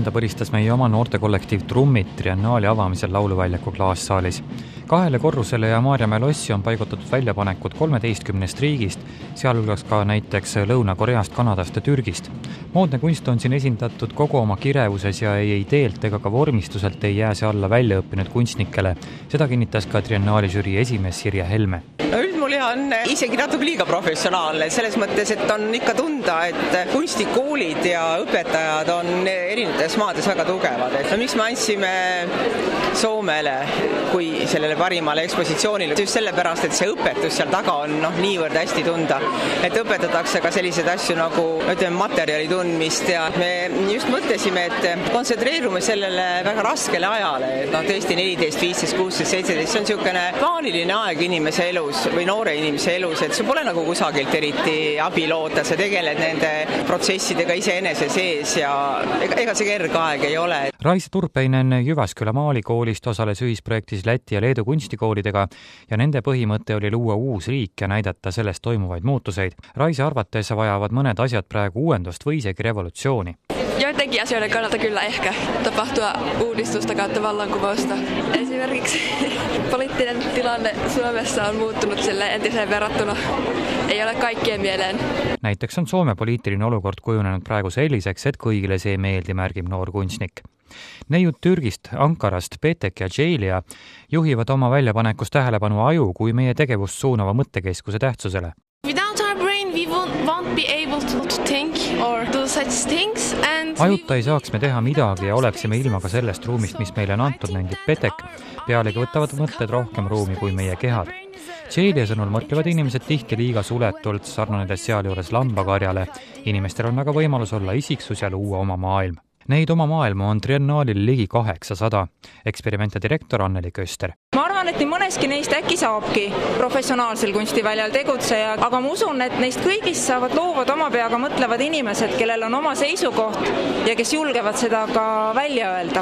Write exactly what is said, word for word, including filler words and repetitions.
möönda põristas meie oma noortekollektiiv Trummid Triennaali avamisel lauluväljaku klaassaalis. Kahele korrusele ja Maarjamäe lossi on paigutatud väljapanekud kolmeteistkümnest riigist, sealhulgas ka näiteks Lõuna-Koreast, Kanadast ja Türgist. Moodne kunst on siin esindatud kogu oma kirevuses ja ei ideelt ega ka vormistuselt ei jää see alla väljaõppinud kunstnikele. Seda kinnitas ka Triennaali žürii esimees Sirje Helme. Üldmulja on isegi natuke liiga professionaalne, selles mõttes, et on ikka tunda, et kunstikoolid ja õpetajad on erinevates maades väga tugevad. Et no, miks me andsime Soomele kui sellele parimale ekspositsioonile? Just sellepärast, et see õpetus seal taga on no, niivõrd hästi tunda. Et õpetatakse ka selliseid asju nagu ütleme, materjali tundmist ja me just mõtlesime, et kontsentreerume sellele väga raskele ajale. Et no, tõesti neliteist, viisteist, kuusteist, seitseteist, see on niisugune plaaniline aeg inimese elus või noore inimese elus, et see pole nagu kusagilt eriti abi loota, sa tegeled nende protsessidega iseenese sees ja ega see kerge aeg ei ole. Raisa Turpeinen Jyväskylä maalikoolist osales ühisprojektis Läti ja Leedu kunstikoolidega ja nende põhimõte oli luua uus riik ja näidata sellest toimuvaid muutuseid. Raisa arvates vajavad mõned asjad praegu uuendust või isegi revolutsiooni. Joidenkin asioiden kannalta kyllä ehkä tapahtua uudistusta kautta vallankumousta. Esimerkiksi poliittinen tilanne Suomessa on muuttunut sille entiseen verrattuna. Ei ole kaikkien mieleen. Näiteks on Soome poliitiline olukord kujunenud praegu selliseks, et kõigile see meeldi, märgib noor kunstnik. Neiud Türgist, Ankarast, Petek ja Džeilia juhivad oma väljapanekus tähelepanu aju kui meie tegevust suunava mõttekeskuse tähtsusele. Ajuta ei saaks me teha midagi ja oleksime ilma ka sellest ruumist, mis meile on antud, nendib Petek. Pealegi võtavad mõtted rohkem ruumi kui meie kehad. Džeilia sõnul mõtlevad inimesed tihti liiga suletult, sarnanedes sealjuures lambakarjale. Inimestel on aga võimalus olla isiksus ja luua oma maailm. Neid oma maailma on Triennaalil ligi kaheksasada. Eksperimente direktor Anneli Köster. Ma arvan, et nii mõneski neist äkki saabki professionaalsel kunstiväljal tegutseja, aga ma usun, et neist kõigist saavad loovad oma peaga mõtlevad inimesed, kellel on oma seisukoht ja kes julgevad seda ka välja öelda.